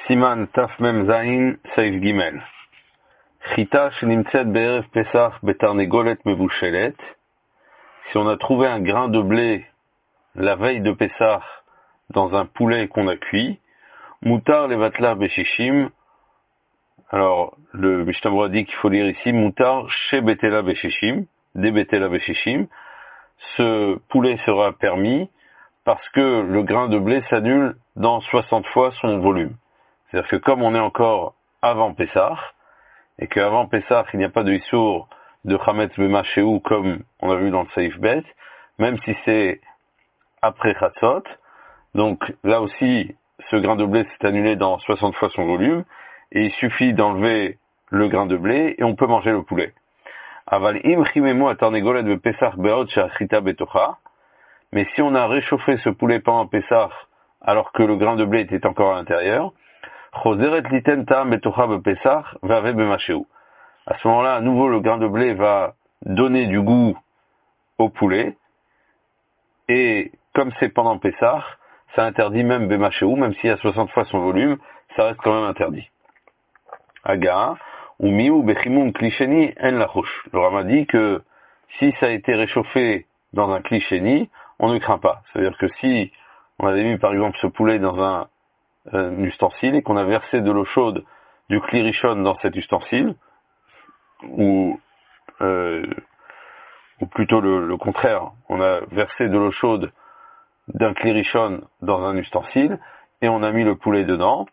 Siman Taf Mem Zain Seif Gimel. Chita Shenimtzet Be'erev Pesach Betarnegolet Mevushelet. Si on a trouvé un grain de blé la veille de Pesach dans un poulet qu'on a cuit, Moutar Levatla Beshishim. Alors, le Mishnah Berurah dit qu'il faut lire ici Moutar She Betela Beshishim, de Betela Beshishim. Ce poulet sera permis parce que le grain de blé s'annule dans 60 fois son volume. C'est-à-dire que comme on est encore avant Pessah, et qu'avant Pessah, il n'y a pas de Issour de Chametz B'Mashéou comme on a vu dans le Seif Bet, même si c'est après Chatzot, donc là aussi, ce grain de blé s'est annulé dans 60 fois son volume, et il suffit d'enlever le grain de blé, et on peut manger le poulet. Aval im chimemu atarnegolet bepesach be'od she'achita betocha. Mais si on a réchauffé ce poulet pendant Pessah, alors que le grain de blé était encore à l'intérieur, choseret liten ta'am betocha bepesach ve'ave b'mashéou. À ce moment-là, à nouveau, le grain de blé va donner du goût au poulet, et comme c'est pendant Pessah, ça interdit même b'mashéou, même s'il y a 60 fois son volume, ça reste quand même interdit. Aga, ou miou bechimoum klisheni en lachouch. Le Rama dit que si ça a été réchauffé dans un klisheni, on ne craint pas. C'est-à-dire que si on avait mis par exemple ce poulet dans un ustensile et qu'on a versé de l'eau chaude du klirishon dans cet ustensile, ou plutôt le contraire, on a versé de l'eau chaude d'un klirishon dans un ustensile et on a mis le poulet dedans,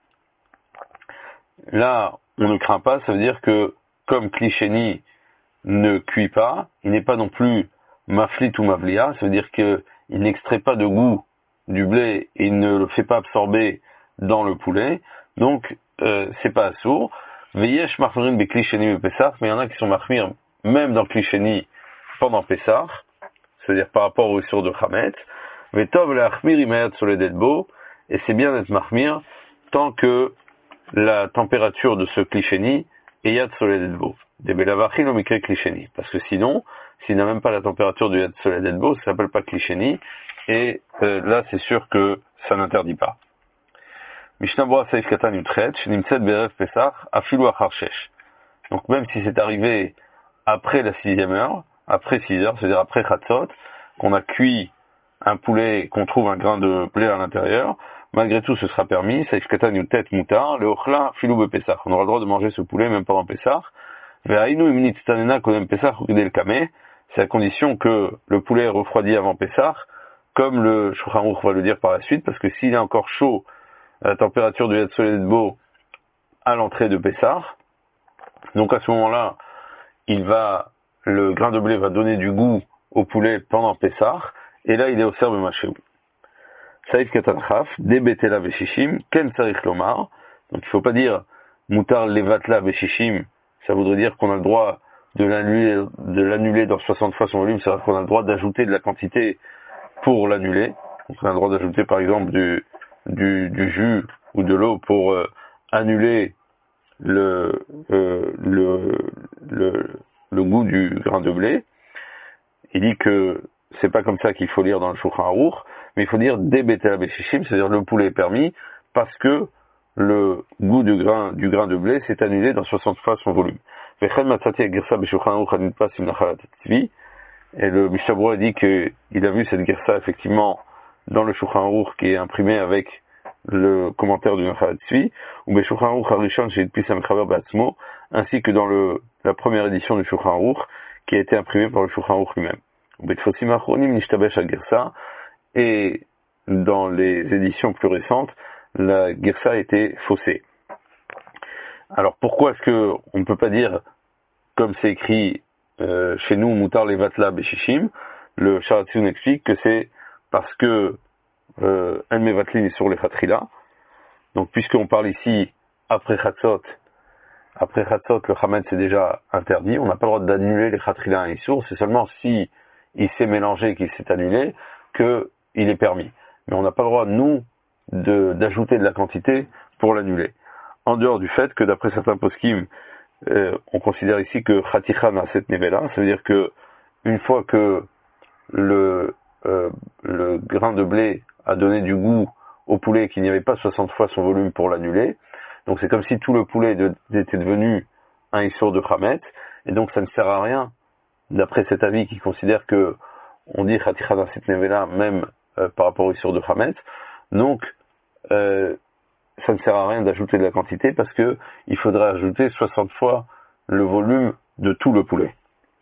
là on ne craint pas, ça veut dire que comme klisheni ne cuit pas, il n'est pas non plus maflit ou mavlia, ça veut dire qu'il n'extrait pas de goût du blé et il ne le fait pas absorber dans le poulet, donc c'est pas assourd. Veyesh marmirin be klisheni be Pesach, mais il y en a qui sont marmir même dans le klisheni pendant Pesach, c'est-à-dire par rapport au issour de Chametz. Vetov le'achmir imayat soledetbo, et c'est bien d'être marmir tant que la température de ce klisheni est yad soledetbo. Des belavachin au mikre klisheni, parce que sinon, s'il n'a même pas la température du yad soledetbo, ça s'appelle pas klisheni, et là c'est sûr que ça n'interdit pas. Mishnah Berurah Seif Katan Yutchet, Shenimtzet Be'erev Pesach, Afilu Achar Shesh. Donc même si c'est arrivé après la 6e heure, après 6 heures, c'est-à-dire après Chatzot, qu'on a cuit un poulet, qu'on trouve un grain de blé à l'intérieur, malgré tout ce sera permis, Seif Katan Yutet Mutar, le Ochla Afilu Be Pesach. On aura le droit de manger ce poulet même pendant Pesach. Ve'ainu imnit stanena kodem Pesach ou kedel kame, c'est à condition que le poulet est refroidi avant Pesach, comme le Shulchan Aruch va le dire par la suite, parce que s'il est encore chaud à la température du Yad Soledetbo à l'entrée de Pessah, donc à ce moment-là, le grain de blé va donner du goût au poulet pendant Pessah, et là il est au serbe machéou. Saïf Katanchaf, Debetela Beshishim, Ken Sarich Lomar, donc il ne faut pas dire Moutar Levatla Beshishim, ça voudrait dire qu'on a le droit de l'annuler dans 60 fois son volume, c'est-à-dire qu'on a le droit d'ajouter de la quantité pour l'annuler, donc on a le droit d'ajouter par exemple du jus ou de l'eau pour annuler le goût du grain de blé. Il dit que c'est pas comme ça qu'il faut lire dans le Shulchan Aruch, mais il faut dire debetela beshishim, c'est-à-dire le poulet est permis parce que le goût du grain de blé s'est annulé dans 60 fois son volume. Et le Mishnah Berurah dit qu'il a vu cette gersa effectivement dans le Shulchan Aruch qui est imprimé avec le commentaire du Nachalat Tzvi, ou Shulchan Aruch Harishon chez Pisam Chaver Batzmo, ainsi que dans la première édition du Shulchan Aruch qui a été imprimée par le Shulchan Aruch lui-même. Et dans les éditions plus récentes, la gersa a été faussée. Alors pourquoi est-ce que on ne peut pas dire comme c'est écrit chez nous Moutar Levatla Beshishim? Le Sharatzun explique que c'est parce que El Mevatlin est sur les Khatrila. Donc puisqu'on parle ici après Chatzot, le Chametz est déjà interdit, on n'a pas le droit d'annuler les Khatrila à un Issour, c'est seulement si il s'est mélangé, qu'il s'est annulé, que il est permis. Mais on n'a pas le droit, nous, d'ajouter de la quantité pour l'annuler. En dehors du fait que d'après certains poskim, on considère ici que Khaticha Naset Nevela, ça veut dire que une fois que le grain de blé a donné du goût au poulet, qu'il n'y avait pas 60 fois son volume pour l'annuler, Donc c'est comme si tout le poulet était devenu un issour de Chametz, et donc ça ne sert à rien, d'après cet avis qui considère que on dit Chatichada Sitnevela même par rapport au issour de Chametz. Donc ça ne sert à rien d'ajouter de la quantité parce que il faudrait ajouter 60 fois le volume de tout le poulet.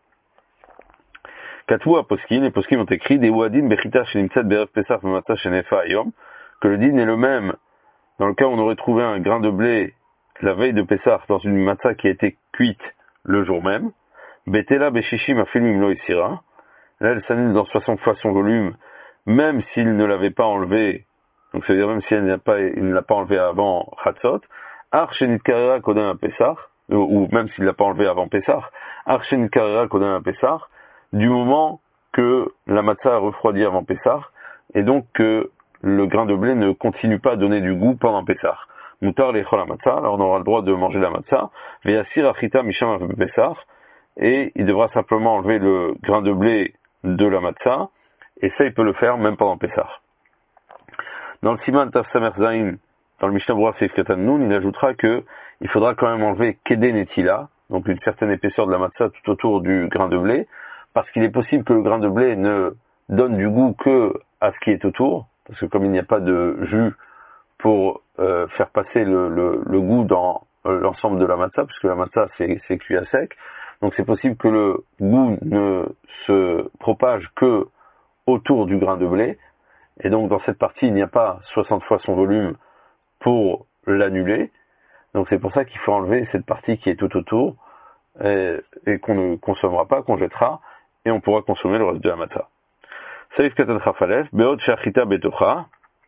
Katou à Poskin, les Poskin ont écrit des Ouadin Bechita Shenimtzat Berev Pesach Matzah Shenefa Ayom, que le din est le même dans le cas où on aurait trouvé un grain de blé la veille de Pesach dans une matzah qui a été cuite le jour même. Betela Beshishim Afilmim Lo Isira. Là, elle s'annule dans 60 fois son volume, même s'il ne l'avait pas enlevé. Donc, c'est-à-dire même s'il ne l'a pas enlevé avant Chatzot. Archenit Karera Kodem à Pesach, ou même s'il l'a pas enlevé avant Pesach. Archenit Karera Kodem à Pesach, du moment que la matzah a refroidi avant Pesach, et donc que le grain de blé ne continue pas à donner du goût pendant Pesach. Moutar lechol la matzah, alors on aura le droit de manger la matzah. Veyasir achita misham Pesach, et il devra simplement enlever le grain de blé de la matzah, et ça il peut le faire même pendant Pesach. Dans le Siman Taf Samer Zain, dans le Mishnah Berurah Seif Katan Nun, il ajoutera que il faudra quand même enlever Keden Etila, donc une certaine épaisseur de la matzah tout autour du grain de blé, parce qu'il est possible que le grain de blé ne donne du goût que à ce qui est autour, parce que comme il n'y a pas de jus pour faire passer le goût dans l'ensemble de la matzah, puisque la matzah c'est cuit à sec, donc c'est possible que le goût ne se propage que autour du grain de blé, et donc dans cette partie il n'y a pas 60 fois son volume pour l'annuler, donc c'est pour ça qu'il faut enlever cette partie qui est tout autour, et qu'on ne consommera pas, qu'on jettera, et on pourra consommer le reste de la matzah. Saïf Katan Chafalef, Beot Shachita Betocha.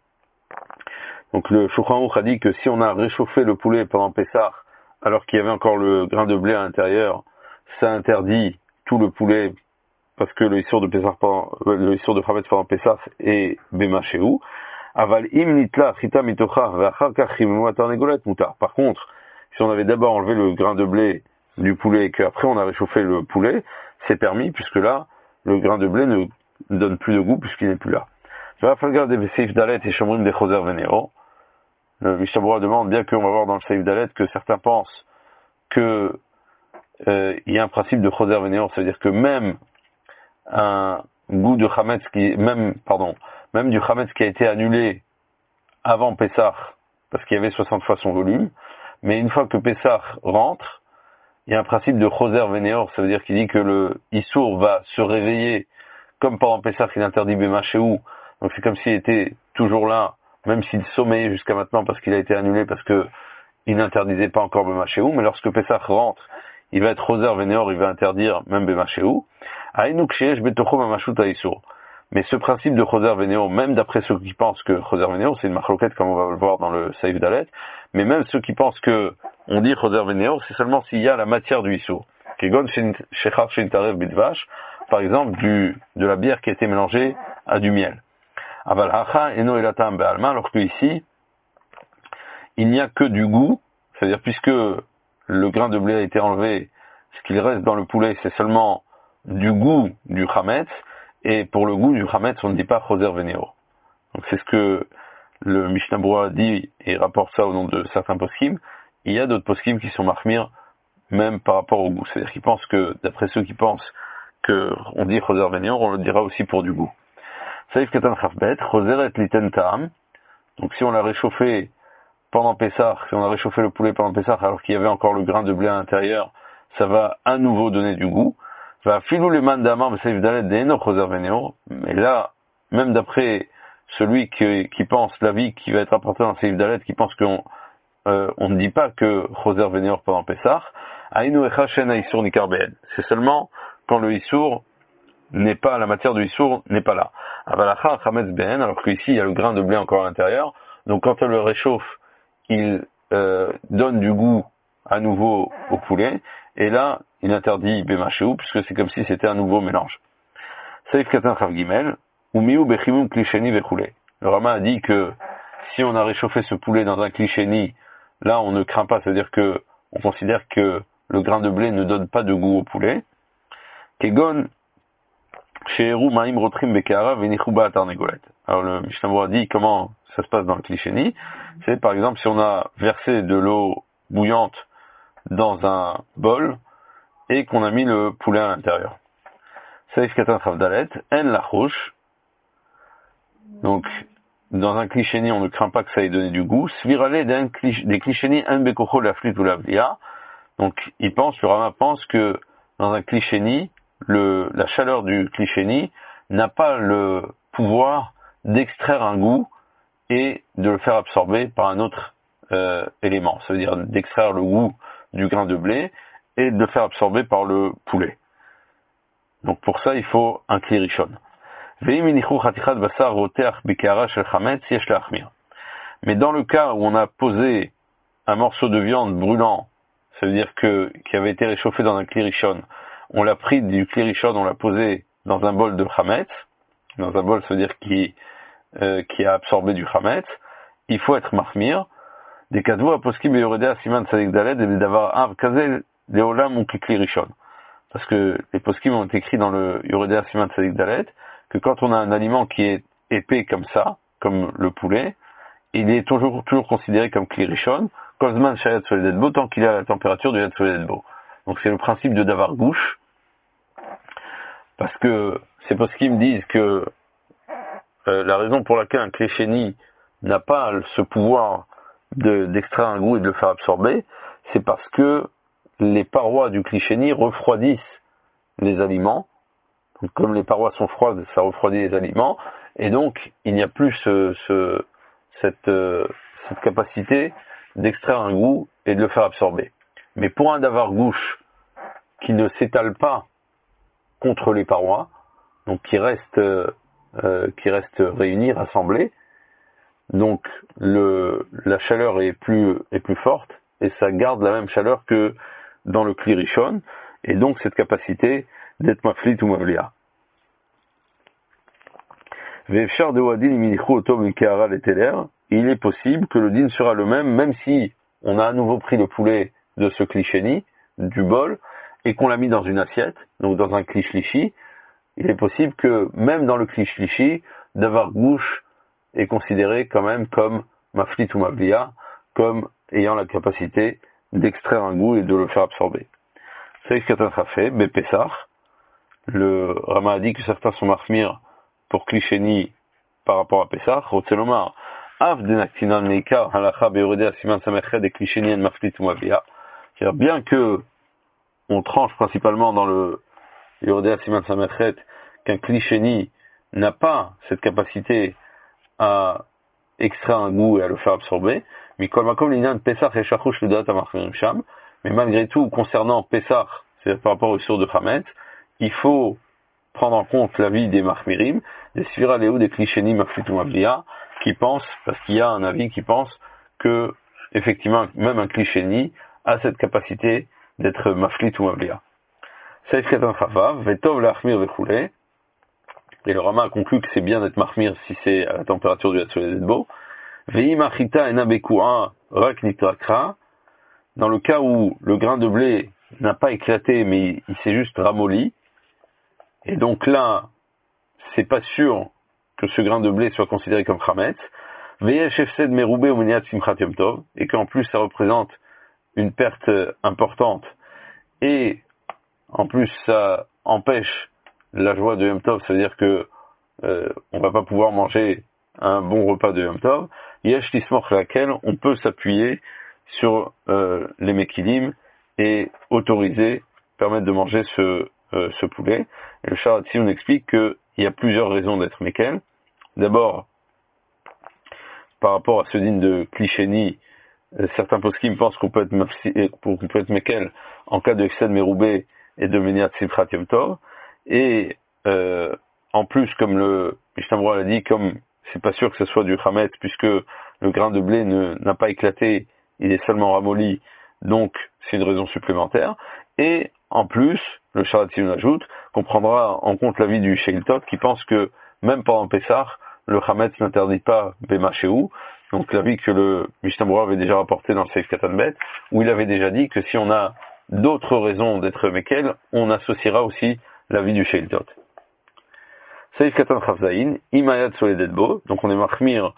Donc le Shulchan Aruch a dit que si on a réchauffé le poulet pendant Pessah, alors qu'il y avait encore le grain de blé à l'intérieur, ça interdit tout le poulet, parce que le issour de Pessah le issour de Chametz pendant Pessah est Bema Shehu. Aval im nitla chita mitocha v'achar kach chimemu atarnegolet mutar. Par contre, si on avait d'abord enlevé le grain de blé du poulet et qu'après on a réchauffé le poulet, c'est permis, puisque là, le grain de blé ne donne plus de goût puisqu'il n'est plus là. Le Mishnah Berurah demande, bien qu'on va voir dans le Seif Dalet que certains pensent que il y a un principe de choser venéor, c'est-à-dire que même un goût de chametz même du chametz qui a été annulé avant Pessah, parce qu'il y avait 60 fois son volume, mais une fois que Pessah rentre, il y a un principe de choser venéor, ça veut dire qu'il dit que le issour va se réveiller, comme pendant Pessah il interdit Bema Shehu, donc c'est comme s'il était toujours là, même s'il sommeillait jusqu'à maintenant parce qu'il a été annulé, parce que il n'interdisait pas encore Bema Shehu, mais lorsque Pessah rentre, il va être choser venéor, il va interdire même Bema Shehu. Mais ce principe de choser venéor, même d'après ceux qui pensent que choser venéor, c'est une marloquette comme on va le voir dans le Seif Dalet, mais même ceux qui pensent que on dit choser venéor, c'est seulement s'il y a la matière du issour. Par exemple, de la bière qui a été mélangée à du miel. Alors que ici, il n'y a que du goût, c'est-à-dire puisque le grain de blé a été enlevé, ce qu'il reste dans le poulet, c'est seulement du goût du chametz, et pour le goût du chametz, on ne dit pas choser venéor. Donc c'est ce que le Mishnah Berurah dit et rapporte ça au nom de certains poskim. Il y a d'autres poskim qui sont marmir même par rapport au goût. C'est-à-dire qu'ils pensent que, d'après ceux qui pensent que on dit choser venéor, on le dira aussi pour du goût. Saïf katan chafbet, choser et liten ta'am. Donc si on l'a réchauffé pendant Pessah, si on a réchauffé le poulet pendant Pessah alors qu'il y avait encore le grain de blé à l'intérieur, ça va à nouveau donner du goût. Va filou les mandamar b'seif dalet d'eno choser venéor. Mais là, même d'après celui qui pense l'avis qui va être apporté dans le Seif Dalet, qui pense qu'on on ne dit pas que choser venéor pendant Pessah, aïnou echa shen issour nikar be'ed. C'est seulement quand le issour n'est pas, la matière du issour n'est pas là. Avalacha chametz be'en, alors qu'ici il y a le grain de blé encore à l'intérieur. Donc quand on le réchauffe, il donne du goût à nouveau au poulet, et là, il interdit Bema Shehu, puisque c'est comme si c'était un nouveau mélange. Saïf Katan Chav Gimel, Umiu Bechimum Klisheni Vechule. Le Rama a dit que si on a réchauffé ce poulet dans un Klisheni, là on ne craint pas, c'est-à-dire que on considère que le grain de blé ne donne pas de goût au poulet. Kegon Sheheru Maim Rotrim Bekehara Venichuba Atarnegolet. Alors le Mishnah Berurah dit comment ça se passe dans le Klisheni, c'est par exemple si on a versé de l'eau bouillante dans un bol et qu'on a mis le poulet à l'intérieur. Saif Katan Chavdalet, En Lachouch. Donc, dans un Klisheni, on ne craint pas que ça ait donné du goût. Svirale des Klisheni, En Bekocho Laflit ou Lavlia. Donc, le Rama pense que dans un Klisheni, la chaleur du Klisheni n'a pas le pouvoir d'extraire un goût et de le faire absorber par un autre élément. Ça veut dire d'extraire le goût du grain de blé et de le faire absorber par le poulet. Donc pour ça, il faut un kli rishon. Mais dans le cas où on a posé un morceau de viande brûlant, ça veut dire qui avait été réchauffé dans un kli rishon, on l'a pris du kli rishon, on l'a posé dans un bol de chametz, dans un bol, ça veut dire qui a absorbé du chametz, il faut être mahmir. Des kadvu aposkim beyoredea siman tzadik daled et d'avoir un kazel leolam ou kli rishon. Parce que les poskim ont écrit dans le Yoredea Siman Tzadik Dalet que quand on a un aliment qui est épais comme ça, comme le poulet, il est toujours considéré comme kli rishon, kozman shayat soledetbo, tant qu'il est à la température du yad soledetbo. Donc c'est le principe de davar gouche, parce que ces poskim disent que la raison pour laquelle un klisheni n'a pas ce pouvoir d'extraire un goût et de le faire absorber, c'est parce que les parois du klisheni refroidissent les aliments. Donc, comme les parois sont froides, ça refroidit les aliments, et donc il n'y a plus cette capacité d'extraire un goût et de le faire absorber. Mais pour un davar gouche qui ne s'étale pas contre les parois, donc qui reste réuni, rassemblé, donc la chaleur est plus forte et ça garde la même chaleur que dans le kli rishon, et donc cette capacité d'être maflit ou mavlia. Ve'efshar de wadin iminichu otom ukeara leteler, il est possible que le din sera le même si on a à nouveau pris le poulet de ce klisheni, du bol, et qu'on l'a mis dans une assiette, donc dans un kli shlishi, il est possible que même dans le kli shlishi, davar gouche est considéré quand même comme maflit ou mavlia, comme ayant la capacité d'extraire un goût et de le faire absorber. C'est ce qu'un fait, Bepessach. Le Rama a dit que certains sont mahmir pour klisheni par rapport à Pessach. Rotzelomar, Av denaktinan neika halacha beyoredea siman sameched et klisheni en maflit ou mavlia. C'est-à-dire, bien que on tranche principalement dans le Yoredea siman sameched qu'un klisheni n'a pas cette capacité à extraire un goût et à le faire absorber, mais malgré tout, concernant Pessah, c'est par rapport au sur de Hametz, il faut prendre en compte l'avis des Mahmirim, des Sfira Léou, des Klisheni, Maflit ou Mavlia, qui pensent, parce qu'il y a un avis qui pense que, effectivement, même un Klisheni a cette capacité d'être Maflit ou Mavlia. Saïf Katan Chavav, Vetov Lachmir Vechoulé, et le Rama a conclu que c'est bien d'être Mahmir si c'est à la température du Hatsoledetbo. Veimachita enabekua rak nitrakra, dans le cas où le grain de blé n'a pas éclaté mais il s'est juste ramolli, et donc là c'est pas sûr que ce grain de blé soit considéré comme chametz, veyesh efsed meroubé ou meniat simchat yom tov, et qu'en plus ça représente une perte importante, et en plus ça empêche la joie de Yom Tov, ça veut dire que on va pas pouvoir manger un bon repas de Yom Tov, yesh tismoch laquelle on peut s'appuyer sur les mekilim et permettre de manger ce poulet. Et le Sharatzi nous explique qu'il y a plusieurs raisons d'être mekel. D'abord, par rapport à ce din de klisheni, certains poskim pensent qu'on peut être mekel en cas de excès de meroubé et de meniat simchat yom tov. Et en plus, comme le Mishnah l'a dit, comme c'est pas sûr que ce soit du chametz, puisque le grain de blé n'a pas éclaté, il est seulement ramolli, donc c'est une raison supplémentaire. Et en plus, le Sharatzi nous ajoute qu'on prendra en compte l'avis du Sheiltot qui pense que même pendant Pessah, le chametz n'interdit pas Bema Shehu, donc l'avis que le Mishnah avait déjà rapporté dans le Seif Katan Bet, où il avait déjà dit que si on a d'autres raisons d'être mekel, on associera aussi l'avis du Sheiltot. Seif Katan Chavzaïn, Imayad Soledetbo, donc on est mahmir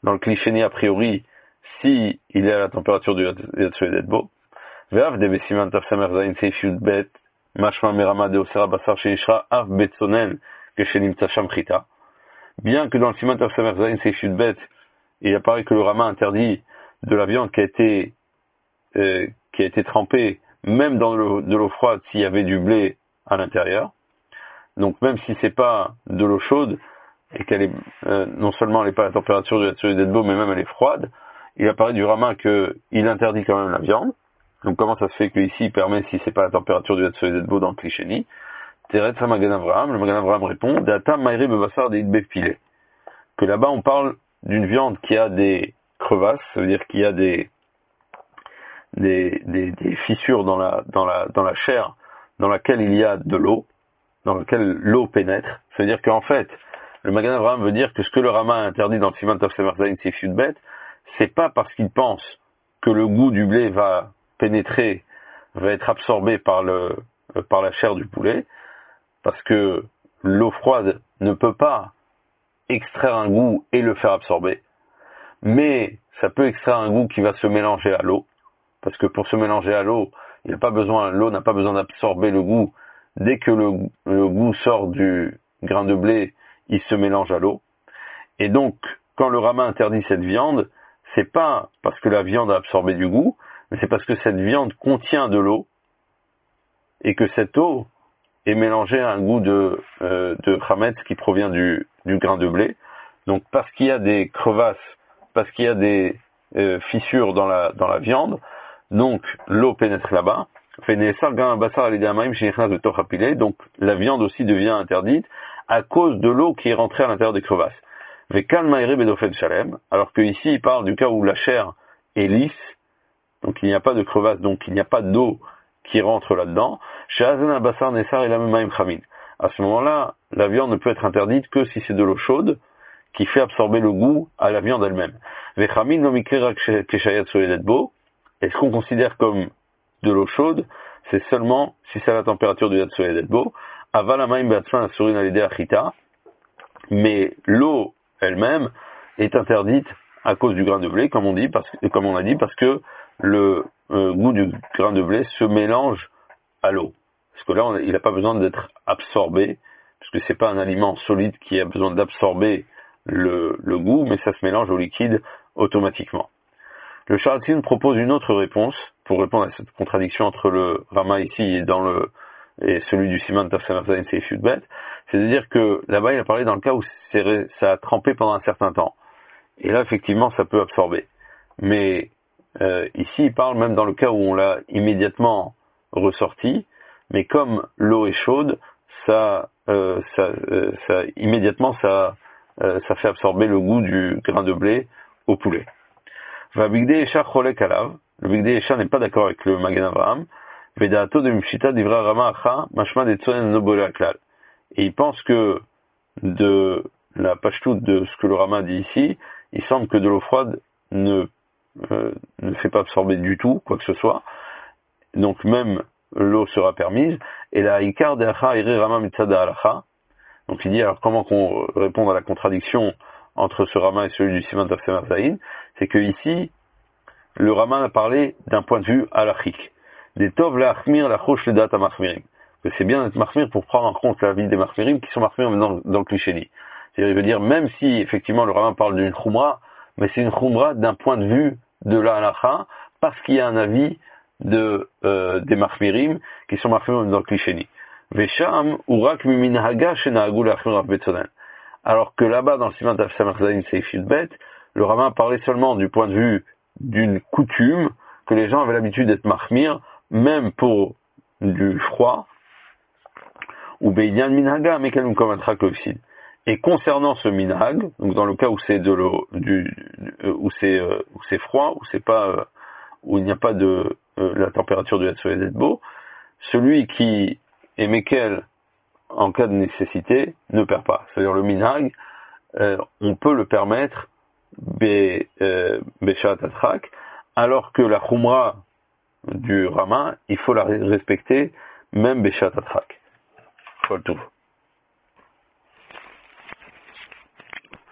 dans le Klisheni a priori, si il est à la température du Yatsu Edbo. Ve'av de Besiman Taf Samer Zayin Seif Yudbet, Mashma Merama de Osera Basar Sheishra Av Betsonen, que chez Nimtsa Shamchita. Bien que dans le Siman Taf Samer Zayin Seif Yudbet, il apparaît que le Rama interdit de la viande qui a été trempée, même dans de l'eau froide, s'il y avait du blé à l'intérieur. Donc même si c'est pas de l'eau chaude, et qu'elle est, non seulement elle n'est pas à la température du Yatsu Edbo, mais même elle est froide, il apparaît du Rama qu'il interdit quand même la viande. Donc comment ça se fait qu'ici il permet si c'est pas la température du Yatsu Edbo dans le Klisheni? Teretz Magan Avraham, le Magan Avraham répond, Data Maïri Bebassar de Idbefile. Que là-bas on parle d'une viande qui a des crevasses, ça veut dire qu'il y a des fissures dans la chair, dans laquelle il y a de l'eau, dans laquelle l'eau pénètre. Ça veut dire qu'en fait, le Magan Avraham veut dire que ce que le Rama a interdit dans le Siman Tov Semer Zayin Seif Yudbet, c'est pas parce qu'il pense que le goût du blé va pénétrer, va être absorbé par la chair du poulet, parce que l'eau froide ne peut pas extraire un goût et le faire absorber, mais ça peut extraire un goût qui va se mélanger à l'eau, parce que pour se mélanger à l'eau, l'eau n'a pas besoin d'absorber le goût. Dès que le goût sort du grain de blé, il se mélange à l'eau. Et donc, quand le Rama interdit cette viande, c'est pas parce que la viande a absorbé du goût, mais c'est parce que cette viande contient de l'eau, et que cette eau est mélangée à un goût de chametz qui provient du grain de blé. Donc, parce qu'il y a des crevasses, parce qu'il y a des fissures dans la viande, donc l'eau pénètre là-bas. Donc la viande aussi devient interdite à cause de l'eau qui est rentrée à l'intérieur des crevasses. Alors que ici il parle du cas où la chair est lisse, donc il n'y a pas de crevasse, donc il n'y a pas d'eau qui rentre là-dedans. À ce moment-là, la viande ne peut être interdite que si c'est de l'eau chaude qui fait absorber le goût à la viande elle-même. Est-ce qu'on considère comme de l'eau chaude? C'est seulement si c'est à la température du Yatsu Edbo. Mais l'eau elle-même est interdite à cause du grain de blé, comme on a dit, parce que le goût du grain de blé se mélange à l'eau. Parce que là, il n'a pas besoin d'être absorbé, parce que c'est pas un aliment solide qui a besoin d'absorber le goût, mais ça se mélange au liquide automatiquement. Le Sharatzin propose une autre réponse pour répondre à cette contradiction entre le Rama ici et celui du Siman Taf Samer Zayin Seif Yudbet. C'est de dire que là-bas il a parlé dans le cas où ça a trempé pendant un certain temps. Et là effectivement ça peut absorber. Mais ici il parle même dans le cas où on l'a immédiatement ressorti, mais comme l'eau est chaude, immédiatement ça fait absorber le goût du grain de blé au poulet. Le Bigdei Esha n'est pas d'accord avec le Magen Avraham. Vedato de Mishita d'Ivra Rama Acha, Mashma de Tsonen Nobole Aklal. Et il pense que de la pashtout de ce que le Rama dit ici, il semble que de l'eau froide ne fait pas absorber du tout, quoi que ce soit. Donc même l'eau sera permise. Et la Ikar de Acha Ire Rama Mitzada Alacha. Donc il dit, alors comment qu'on répond à la contradiction entre ce Rama et celui du Siman Tov Semer Zayin, c'est que ici, le Rama a parlé d'un point de vue halachique. Des tov la'achmir la'chosh ledat ha'machmirim. Que c'est bien d'être machmir pour prendre en compte la vie des machmirim qui sont machmir dans le Klisheni. C'est-à-dire, il veut dire, même si effectivement le Rama parle d'une chumra, mais c'est une chumra d'un point de vue de la halacha, parce qu'il y a un avis des machmirim qui sont machmirim dans le Klisheni. Vesham urak miminhaga shenahagu la'achmir av betzonen. Alors que là-bas, dans le Siman Taf Samer Zayin Seif Yudbet, le Rama parlait seulement du point de vue d'une coutume, que les gens avaient l'habitude d'être machmir, même pour du froid, ou beidyan minhaga, mais qu'elle nous commettra que l'oxyde. Et concernant ce minhag, donc dans le cas où c'est de l'eau, où c'est froid, où il n'y a pas de la température du Yatsu Edbo, celui qui est mekel en cas de nécessité, ne perd pas. C'est-à-dire le minhag, on peut le permettre beshat atrak, alors que la chumra du Rama, il faut la respecter même beshat atrak. Kol tov.